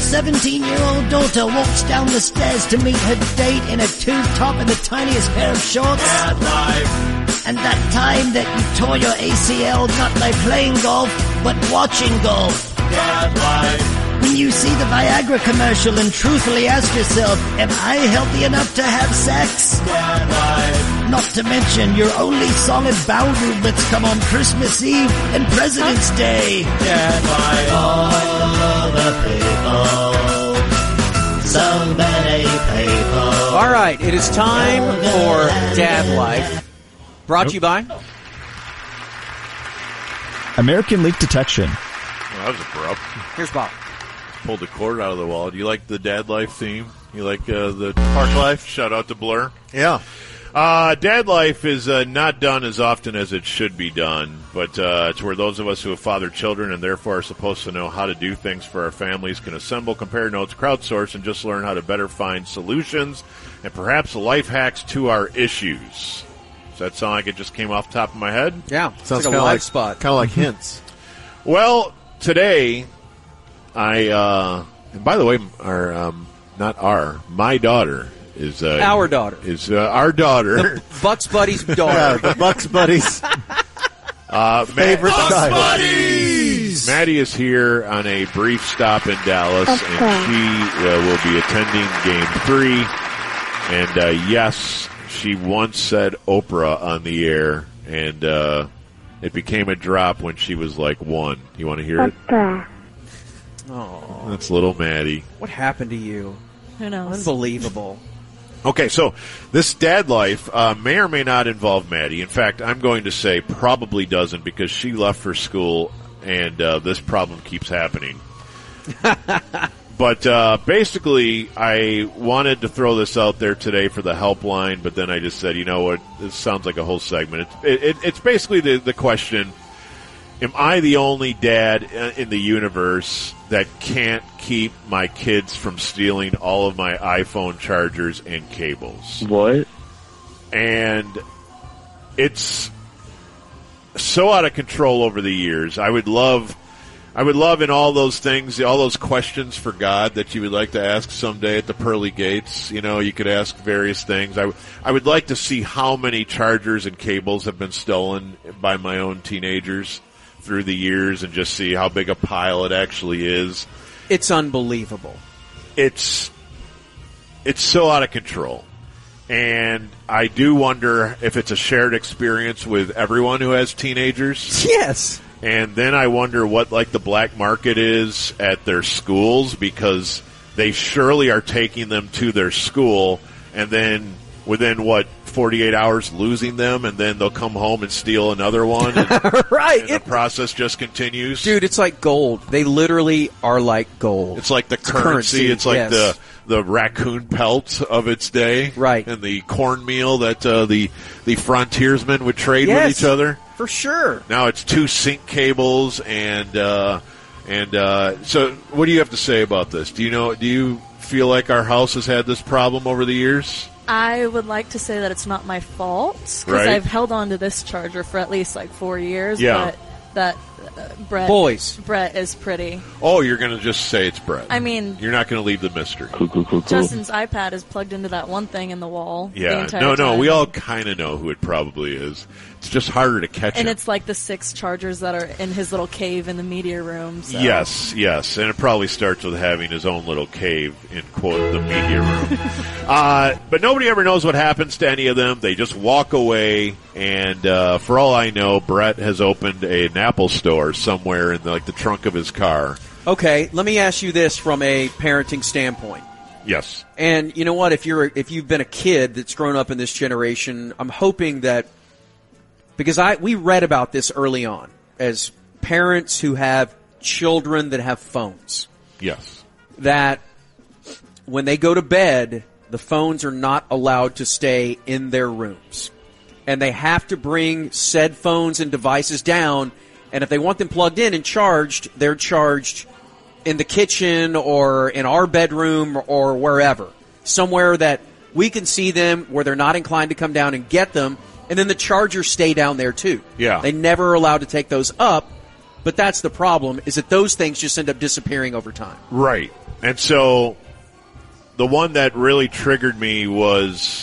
17-year-old daughter walks down the stairs to meet her date in a tube top and the tiniest pair of shorts. Dad life. And that time that you tore your ACL not by playing golf, but watching golf. Dad life. When you see the Viagra commercial and truthfully ask yourself, am I healthy enough to have sex? Dad life. Not to mention your only solid bowel movements come on Christmas Eve and President's Day. Dad life. All the people, so many people. All right, it is time for Dad Life. Brought to you by American Leak Detection. Well, that was abrupt. Here's Bob. Pulled the cord out of the wall. Do you like the Dad Life theme? You like the Park Life? Shout out to Blur. Yeah. Dad Life is not done as often as it should be done, but it's where those of us who have fathered children and therefore are supposed to know how to do things for our families can assemble, compare notes, crowdsource, and just learn how to better find solutions and perhaps life hacks to our issues. Does that sound like it just came off the top of my head? Yeah, Sounds like a live spot. Kind of like hints. Well, today, and by the way, my daughter is Our daughter. is our daughter. Bucks Buddy's Yeah, daughter. the Bucks buddies. Favorite child. Maddie is here on a brief stop in Dallas, and she will be attending Game 3. And yes, she once said Oprah on the air, and it became a drop when she was like 1. You want to hear it? Oh, That's little Maddie. what happened to you? Who knows? Unbelievable. Okay, so this Dad Life may or may not involve Maddie. In fact, I'm going to say probably doesn't because she left for school and this problem keeps happening. But basically, I wanted to throw this out there today for the helpline, but then I just said, you know what, this sounds like a whole segment. It's basically the question, am I the only dad in the universe that can't keep my kids from stealing all of my iPhone chargers and cables? What? And it's so out of control over the years. I would love in all those things, all those questions for God that you would like to ask someday at the pearly gates. You know, you could ask various things. I would like to see how many chargers and cables have been stolen by my own teenagers through the years and just see how big a pile it actually is. It's unbelievable. It's so out of control. And I do wonder if it's a shared experience with everyone who has teenagers. Yes. And then I wonder what, like, the black market is at their schools, because they surely are taking them to their school and then within, 48 hours losing them, and then they'll come home and steal another one. And, Right. and the process just continues. Dude, it's like gold. They literally are like gold. It's like the currency. It's like yes. the raccoon pelt of its day. Right. And the cornmeal that the frontiersmen would trade Yes. with each other. For sure. Now it's 2 sync cables, and so what do you have to say about this? Do you feel like our house has had this problem over the years? I would like to say that it's not my fault because Right. I've held on to this charger for at least 4 years. Yeah. But that Brett is pretty. Oh, you're going to just say it's Brett. I mean, you're not going to leave the mystery. Justin's iPad is plugged into that one thing in the wall. The Yeah, entire no, time. we all kind of know who it probably is. It's just harder to catch And him. it's like the 6 chargers that are in his little cave in the media room. So. Yes, and it probably starts with having his own little cave in, quote, the media room. But nobody ever knows what happens to any of them. They just walk away, and for all I know, Brett has opened an Apple store somewhere in the trunk of his car. Okay, let me ask you this from a parenting standpoint. Yes. And you know what? If you've been a kid that's grown up in this generation, I'm hoping that, because we read about this early on as parents who have children that have phones. Yes. That when they go to bed, the phones are not allowed to stay in their rooms. And they have to bring said phones and devices down. And if they want them plugged in and charged, they're charged in the kitchen or in our bedroom or wherever. Somewhere that we can see them where they're not inclined to come down and get them. And then the chargers stay down there too. Yeah. They never are allowed to take those up. But that's the problem, is that those things just end up disappearing over time. Right. And so the one that really triggered me was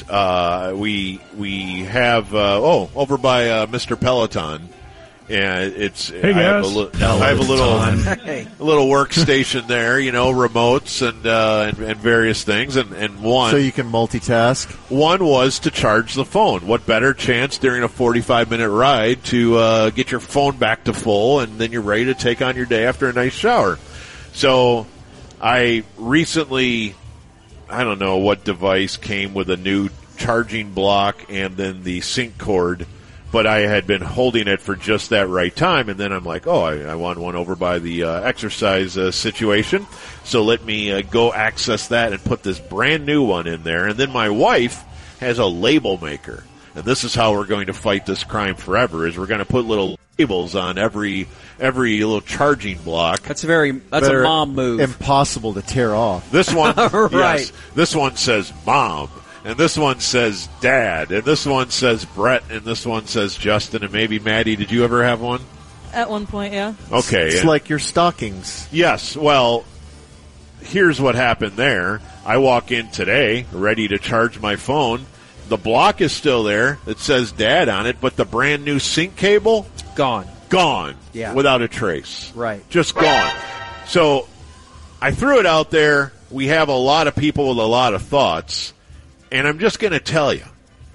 we have over by Mr. Peloton. And it's hey I have guys. I have a little workstation there, remotes and various things, and one so you can multitask. One was to charge the phone. What better chance during a 45-minute ride to get your phone back to full, and then you're ready to take on your day after a nice shower. So I recently, I don't know what device came with a new charging block and then the sync cord, but I had been holding it for just that right time, and then I'm like, I want one over by the exercise situation, so let me go access that and put this brand new one in there. And then my wife has a label maker, and this is how we're going to fight this crime forever, is we're going to put little labels on every little charging block. That's a mom move. Impossible to tear off. This one, right. Yes, this one says mom. And this one says Dad, and this one says Brett, and this one says Justin, and maybe Maddie. Did you ever have one? At one point, yeah. Okay. It's like your stockings. Yes. Well, here's what happened there. I walk in today, ready to charge my phone. The block is still there. It says Dad on it, but the brand new sync cable? Gone. Yeah. Without a trace. Right. Just gone. So I threw it out there. We have a lot of people with a lot of thoughts. And I'm just going to tell you,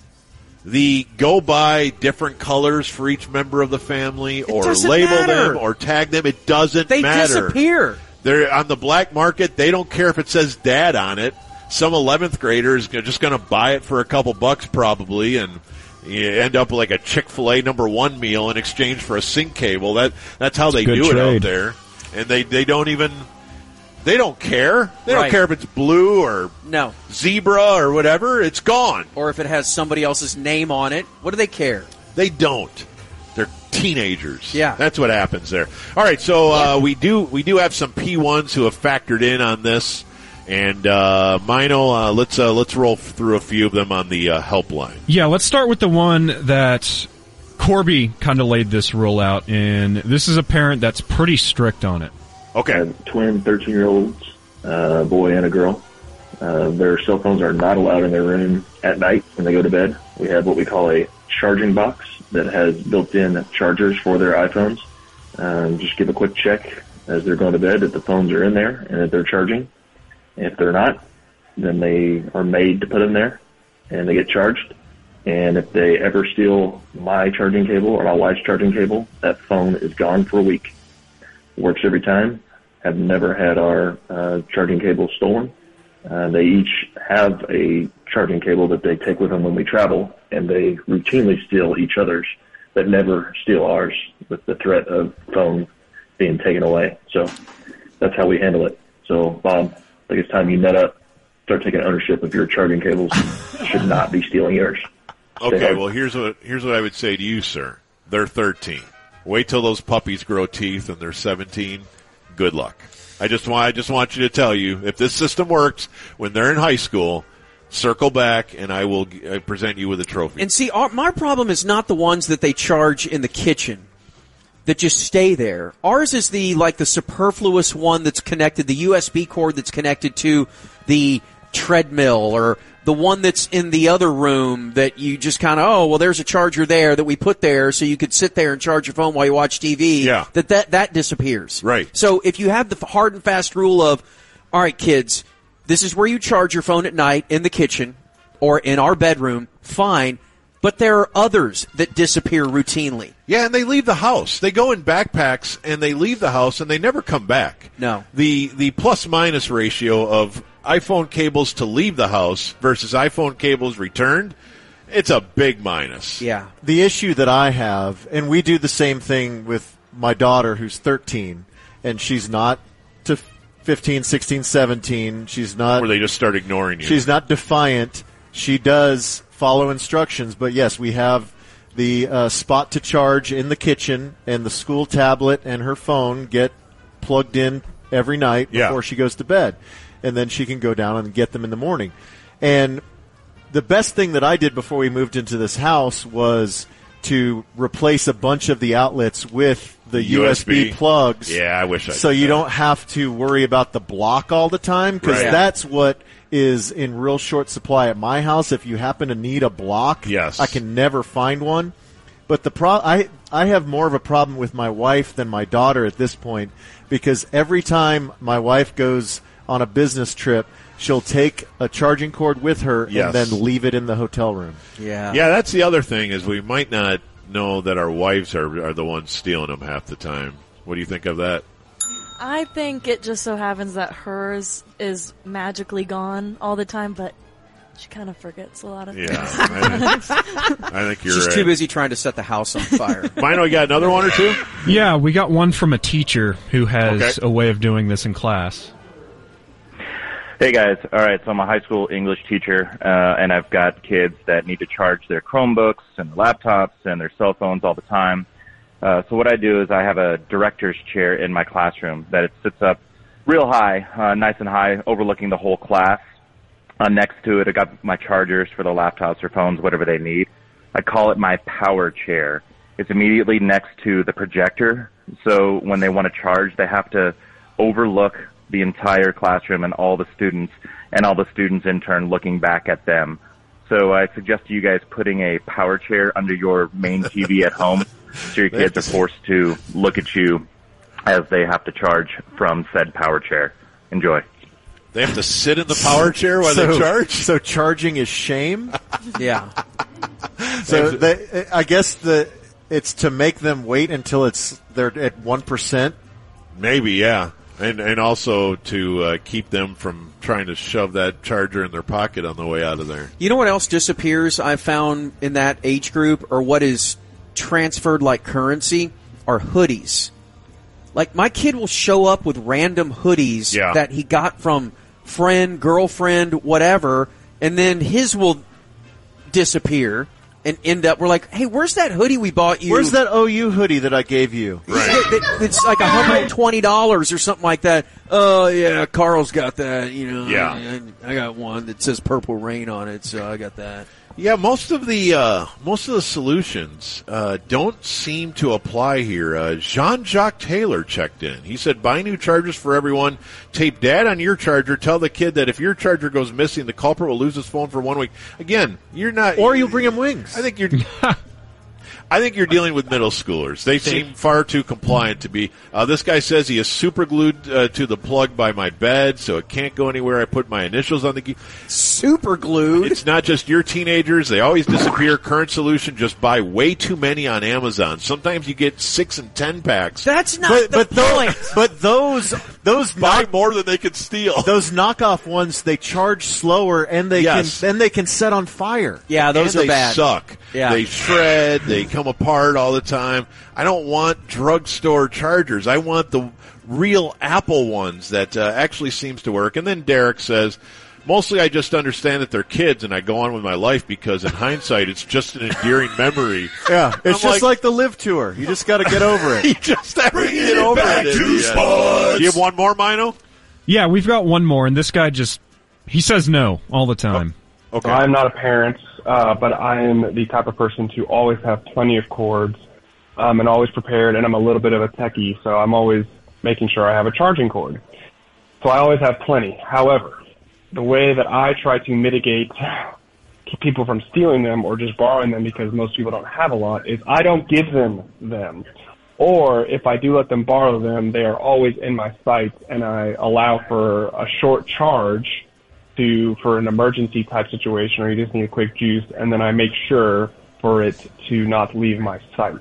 the go buy different colors for each member of the family or label them or tag them, it doesn't matter. They disappear. They're on the black market. They don't care if it says Dad on it. Some 11th grader is just going to buy it for a couple bucks probably, and you end up like a Chick-fil-A #1 meal in exchange for a sync cable. That's how they do it out there. And they don't even... They don't care. They don't care if it's blue or zebra or whatever. It's gone. Or if it has somebody else's name on it. What do they care? They don't. They're teenagers. Yeah. That's what happens there. All right, so we do have some P1s who have factored in on this. And Mino, let's roll through a few of them on the helpline. Yeah, let's start with the one that Corby kind of laid this rule out, and this is a parent that's pretty strict on it. Okay. I have twin 13-year-olds, a boy and a girl. Their cell phones are not allowed in their room at night when they go to bed. We have what we call a charging box that has built-in chargers for their iPhones. Just give a quick check as they're going to bed that the phones are in there and that they're charging. If they're not, then they are made to put them there, and they get charged. And if they ever steal my charging cable or my wife's charging cable, that phone is gone for a week. Works every time. Have never had our charging cable stolen. They each have a charging cable that they take with them when we travel, and they routinely steal each other's, but never steal ours with the threat of phone being taken away. So that's how we handle it. So, Bob, I think it's time you nut up, start taking ownership of your charging cables. Should not be stealing yours. Okay, well, here's what I would say to you, sir. They're 13. Wait till those puppies grow teeth and they're 17. Good luck. I just want you to tell you, if this system works when they're in high school, circle back and I will present you with a trophy. And see, my problem is not the ones that they charge in the kitchen that just stay there. Ours is the superfluous one that's connected, the USB cord that's connected to the treadmill, or the one that's in the other room that you just kind of, there's a charger there that we put there so you could sit there and charge your phone while you watch TV. Yeah. That disappears. Right. So if you have the hard and fast rule of, all right, kids, this is where you charge your phone at night in the kitchen or in our bedroom, fine. But there are others that disappear routinely. Yeah, and they leave the house. They go in backpacks and they leave the house and they never come back. No. The plus-minus ratio of iPhone cables to leave the house versus iPhone cables returned, it's a big minus. Yeah. The issue that I have, and we do the same thing with my daughter who's 13, and she's not to 15, 16, 17. She's not. Where they just start ignoring you. She's not defiant. She does follow instructions, but yes, we have the spot to charge in the kitchen, and the school tablet and her phone get plugged in every night before she goes to bed. And then she can go down and get them in the morning. And the best thing that I did before we moved into this house was to replace a bunch of the outlets with the USB plugs. Yeah, I wish I so did you that. don't have to worry about the block all the time, because Right. that's what is in real short supply at my house. If you happen to need a block, Yes. I can never find one. But I have more of a problem with my wife than my daughter at this point, because every time my wife goes on a business trip, she'll take a charging cord with her Yes. and then leave it in the hotel room. Yeah. Yeah, that's the other thing is we might not know that our wives are the ones stealing them half the time. What do you think of that? I think it just so happens that hers is magically gone all the time, but she kind of forgets a lot of Yeah, things. I think you're She's right. too busy trying to set the house on fire. Mino, you got another one or two? Yeah, we got one from a teacher who has Okay. a way of doing this in class. Hey guys, all right, so I'm a high school English teacher, and I've got kids that need to charge their Chromebooks and laptops and their cell phones all the time. So what I do is I have a director's chair in my classroom that it sits up real high, nice and high, overlooking the whole class. Next to it, I got my chargers for the laptops or phones, whatever they need. I call it my power chair. It's immediately next to the projector, so when they want to charge, they have to overlook the entire classroom and all the students in turn looking back at them. So I suggest to you guys putting a power chair under your main TV at home so your kids are forced to look at you as they have to charge from said power chair. Enjoy. They have to sit in the power chair while they charge? So charging is shame? Yeah. So I guess it's to make them wait until they're at 1%? Maybe, yeah. And also to keep them from trying to shove that charger in their pocket on the way out of there. You know what else disappears I've found in that age group, or what is transferred like currency, are hoodies. Like, my kid will show up with random hoodies that he got from friend, girlfriend, whatever, and then his will disappear and end up, we're like, hey, where's that hoodie we bought you? Where's that OU hoodie that I gave you? It's like $120 or something like that. Oh, yeah, Carl's got that, you know. Yeah. I got one that says Purple Rain on it, so I got that. Yeah, most of the solutions don't seem to apply here. Jean-Jacques Taylor checked in. He said, buy new chargers for everyone. Tape dad on your charger. Tell the kid that if your charger goes missing, the culprit will lose his phone for 1 week. Again, you're not... Or you'll bring him wings. I think you're dealing with middle schoolers. They seem far too compliant to be. This guy says he is super glued to the plug by my bed, so it can't go anywhere. I put my initials on the key. Super glued? It's not just your teenagers. They always disappear. Current solution, just buy way too many on Amazon. Sometimes you get 6 and 10 packs. That's not the point. But those buy more than they can steal. Those knockoff ones, they charge slower and they can set on fire. Yeah, those and are bad. They suck. Yeah. They shred. They come apart all the time. I don't want drugstore chargers. I want the real Apple ones that actually seems to work. And then Derek says, mostly I just understand that they're kids and I go on with my life because in hindsight it's just an endearing memory. Yeah, it's just like the Live Tour. You just got to get over it. You just have to get over back it. to sports. Do you have one more, Mino? Yeah, we've got one more, and this guy he says no all the time. Okay. I'm not a parent, but I am the type of person to always have plenty of cords and always prepared, and I'm a little bit of a techie, so I'm always making sure I have a charging cord. So I always have plenty. However, the way that I try to mitigate people from stealing them or just borrowing them because most people don't have a lot is I don't give them. Or if I do let them borrow them, they are always in my sight, and I allow for a short charge for an emergency type situation, or you just need a quick juice, and then I make sure for it to not leave my sight.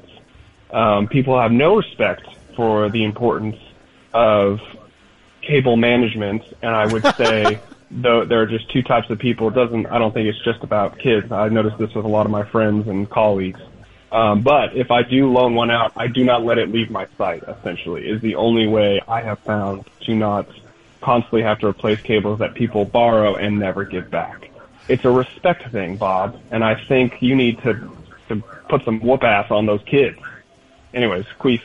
People have no respect for the importance of cable management, and I would say though there are just two types of people. I don't think it's just about kids. I noticed this with a lot of my friends and colleagues. But if I do loan one out, I do not let it leave my sight, essentially, is the only way I have found to not constantly have to replace cables that people borrow and never give back. It's a respect thing, Bob, and I think you need to put some whoop ass on those kids. Anyways, queef.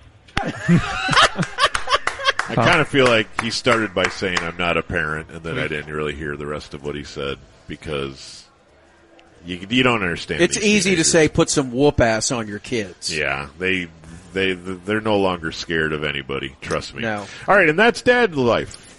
I kind of feel like he started by saying I'm not a parent, and then I didn't really hear the rest of what he said because You don't understand. It's these easy to teenagers. say put some whoop ass on your kids. Yeah, they're no longer scared of anybody. Trust me. No. All right, and that's dad life.